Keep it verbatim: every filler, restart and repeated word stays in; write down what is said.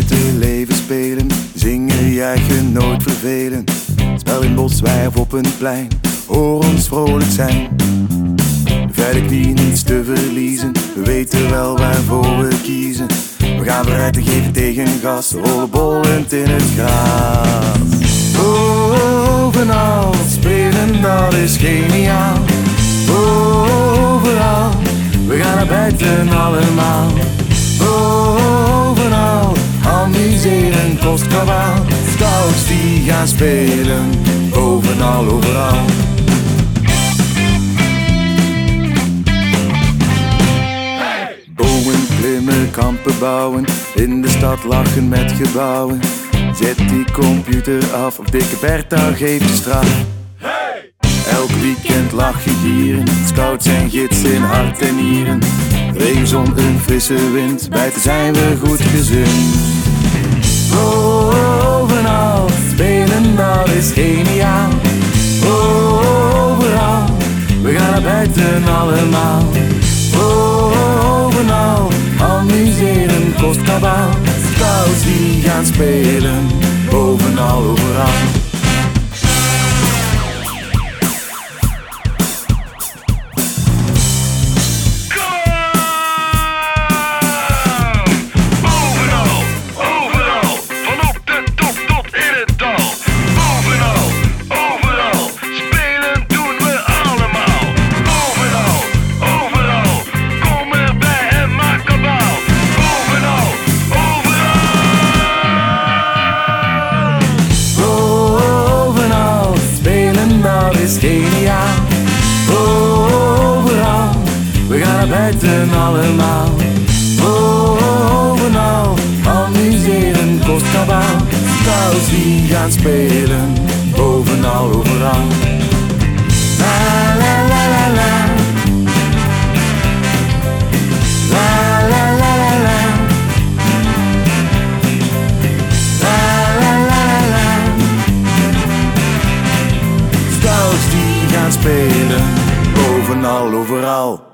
buiten leven spelen, zingen, juichen, nooit vervelen. Spel in bos, zwerf op een plein, hoor ons vrolijk zijn. Veilig die niets te verliezen, we weten wel waarvoor we kiezen. We gaan vooruit en geven tegen gas, rollen bollend in het gras. Bovenal spelen, dat is geniaal. Overal, we gaan naar buiten allemaal. Bovenal, amuseren kost kabaal. Scouts die gaan spelen, bovenal, overal. Bomen klimmen, kampen bouwen, in de stad lachen met gebouwen. Zet die computer af, of dikke Bertha geeft je straf. Elk weekend lach je gieren, scouts en gids in hart en nieren. Regen, zon, een frisse wind, buiten zijn we goed gezind. Bovenal spelen, dat is geniaal. Overal, we gaan naar buiten allemaal. Bovenal, amuseren kost kabaal. Scouts die gaan spelen, bovenal, overal. Dat is geniaal. Overal, we gaan naar buiten allemaal. Bovenal, amuseren kost kabaal. Scouts die gaan spelen, bovenal, overal. La la la la la. La la la la la. La la la la la. Scouts die gaan spelen, bovenal, overal.